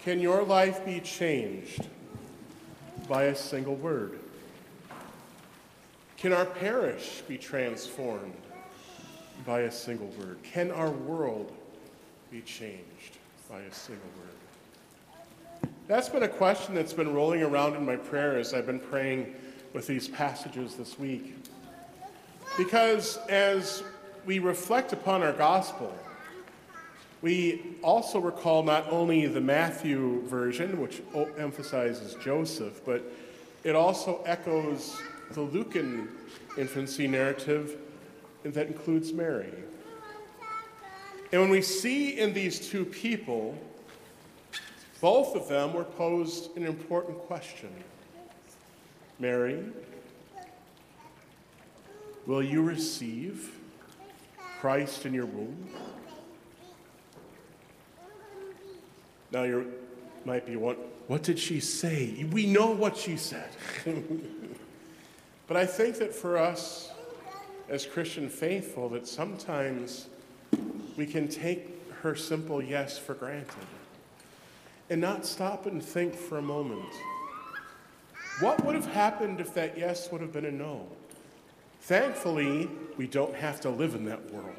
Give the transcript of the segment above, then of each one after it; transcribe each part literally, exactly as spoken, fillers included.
Can your life be changed by a single word? Can our parish be transformed by a single word? Can our world be changed by a single word? That's been a question that's been rolling around in my prayer as I've been praying with these passages this week. Because as we reflect upon our gospel, we also recall not only the Matthew version, which emphasizes Joseph, but it also echoes the Lucan infancy narrative that includes Mary. And when we see in these two people, both of them were posed an important question. Mary, will you receive Christ in your womb? Now you might be wondering, what did she say? We know what she said. But I think that for us as Christian faithful, that sometimes we can take her simple yes for granted and not stop and think for a moment. What would have happened if that yes would have been a no? Thankfully, we don't have to live in that world.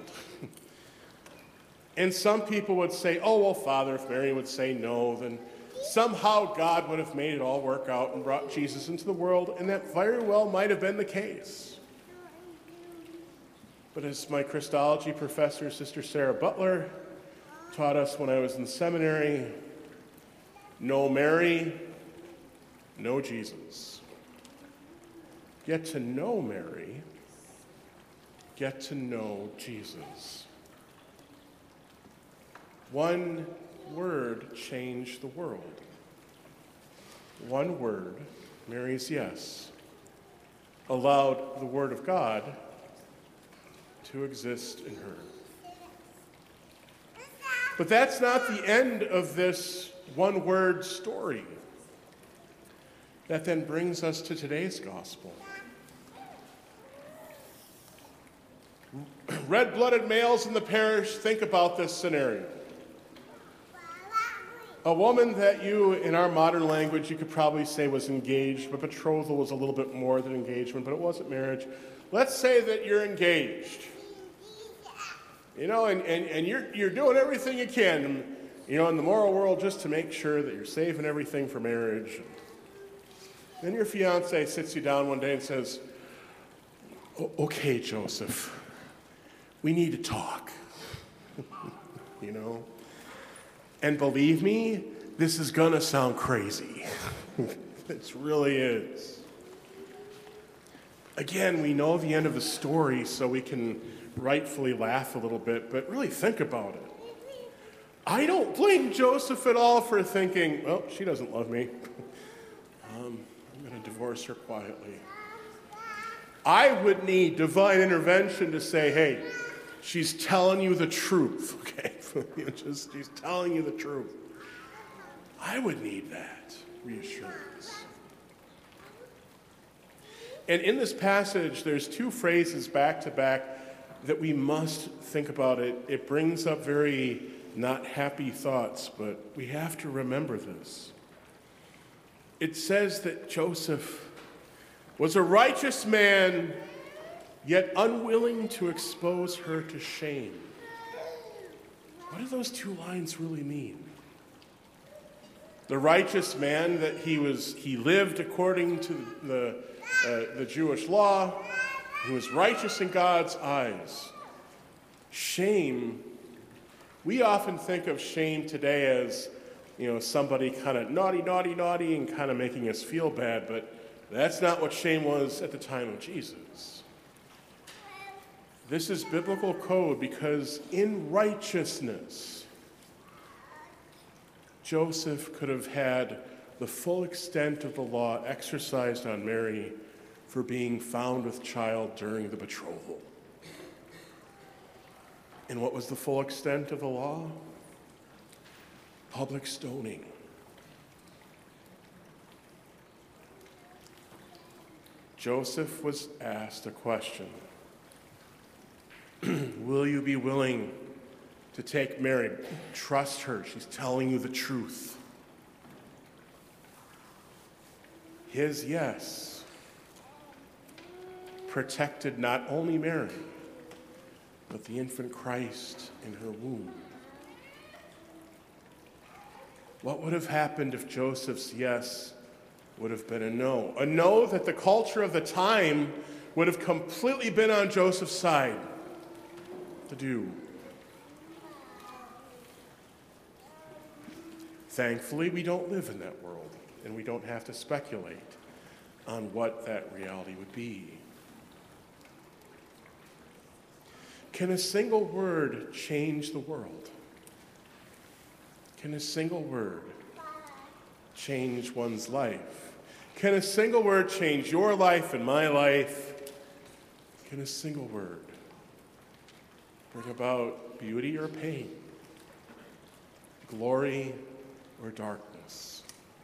And some people would say, oh, well, Father, if Mary would say no, then somehow God would have made it all work out and brought Jesus into the world, and that very well might have been the case. But as my Christology professor, Sister Sarah Butler, taught us when I was in seminary, no Mary, no Jesus. Get to know Mary, get to know Jesus. One word changed the world. One word, Mary's yes, allowed the Word of God to exist in her. But that's not the end of this one-word story. That then brings us to today's gospel. Red-blooded males in the parish, think about this scenario. A woman that you, in our modern language, you could probably say was engaged, but betrothal was a little bit more than engagement, but it wasn't marriage. Let's say that you're engaged. You know, and, and, and you're, you're doing everything you can, you know, in the moral world just to make sure that you're saving everything for marriage. Then your fiance sits you down one day and says, okay, Joseph, we need to talk. You know? And believe me, this is gonna sound crazy. It really is. Again, we know the end of the story, so we can rightfully laugh a little bit, but really think about it. I don't blame Joseph at all for thinking, well, she doesn't love me. um, I'm gonna divorce her quietly. I would need divine intervention to say, hey, she's telling you the truth, okay? Just, she's telling you the truth. I would need that reassurance. And in this passage, there's two phrases back to back that we must think about. It. It brings up very not happy thoughts, but we have to remember this. It says that Joseph was a righteous man, yet unwilling to expose her to shame. What do those two lines really mean? The righteous man, that he was he lived according to the uh, the Jewish law. He was righteous in God's eyes. Shame, we often think of shame today as, you know, somebody kind of naughty, naughty, naughty and kind of making us feel bad, but that's not what shame was at the time of Jesus. This is biblical code because in righteousness, Joseph could have had the full extent of the law exercised on Mary for being found with child during the betrothal. And what was the full extent of the law? Public stoning. Joseph was asked a question. Will you be willing to take Mary? Trust her. She's telling you the truth. his yes protected not only Mary, but the infant Christ in her womb. What would have happened if Joseph's yes would have been a no? A no that the culture of the time would have completely been on Joseph's side to do. Thankfully, we don't live in that world, and we don't have to speculate on what that reality would be. Can a single word change the world? Can a single word change one's life? Can a single word change your life and my life? Can a single word bring about beauty or pain, glory or darkness?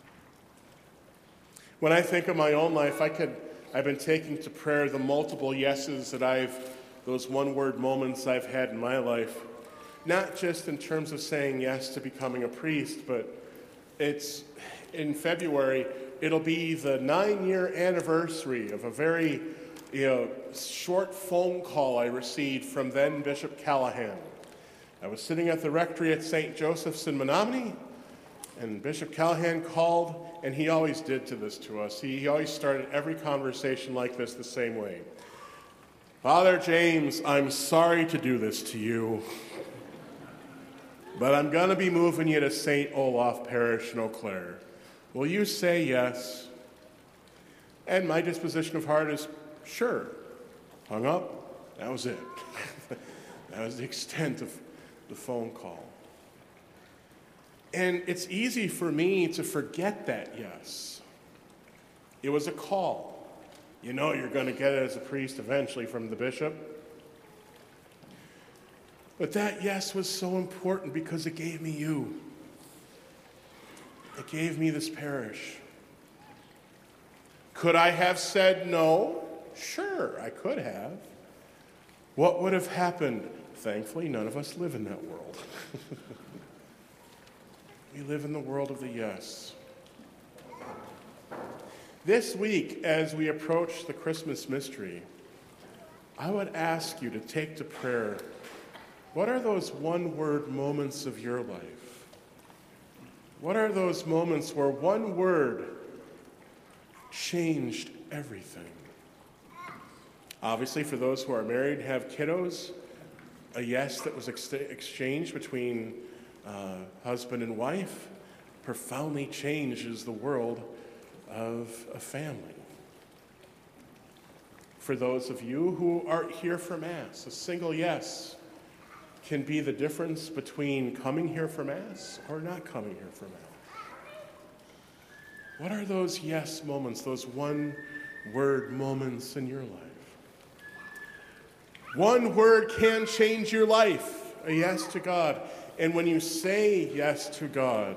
When I think of my own life, I could, I've been taking to prayer the multiple yeses that I've, those one-word moments I've had in my life, not just in terms of saying yes to becoming a priest, but it's in February, it'll be the nine-year anniversary of a very you know, short phone call I received from then Bishop Callahan. I was sitting at the rectory at Saint Joseph's in Menominee, and Bishop Callahan called, and he always did to this to us. He, he always started every conversation like this the same way. Father James, I'm sorry to do this to you, but I'm going to be moving you to Saint Olaf Parish in Eau Claire. Will you say yes? And my disposition of heart is, sure. Hung up. That was it. That was the extent of the phone call. And it's easy for me to forget that yes. It was a call. You know you're going to get it as a priest eventually from the bishop. But that yes was so important because it gave me you. It gave me this parish. Could I have said no? Sure, I could have. What would have happened? Thankfully, none of us live in that world. We live in the world of the yes. This week, as we approach the Christmas mystery, I would ask you to take to prayer, what are those one-word moments of your life? What are those moments where one word changed everything? Obviously, for those who are married, have kiddos, a yes that was ex- exchanged between uh, husband and wife profoundly changes the world of a family. For those of you who aren't here for Mass, a single yes can be the difference between coming here for Mass or not coming here for Mass. What are those yes moments, those one-word moments in your life? One word can change your life, a yes to God. And when you say yes to God,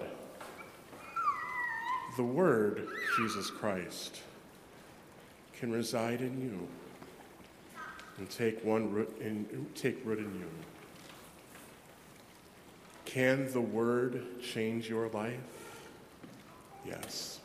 the Word, Jesus Christ, can reside in you and take one root in, take root in you. Can the Word change your life? Yes.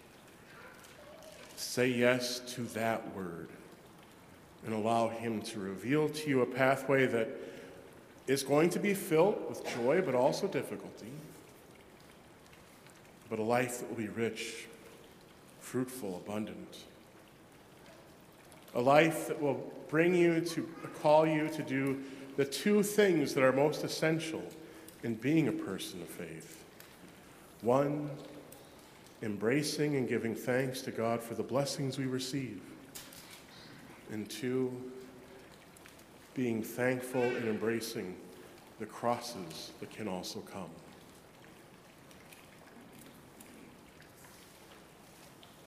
Say yes to that Word and allow Him to reveal to you a pathway that is going to be filled with joy but also difficulty, but a life that will be rich, fruitful, abundant. A life that will bring you to call you to do the two things that are most essential in being a person of faith. One, embracing and giving thanks to God for the blessings we receive. And two, being thankful and embracing the crosses that can also come.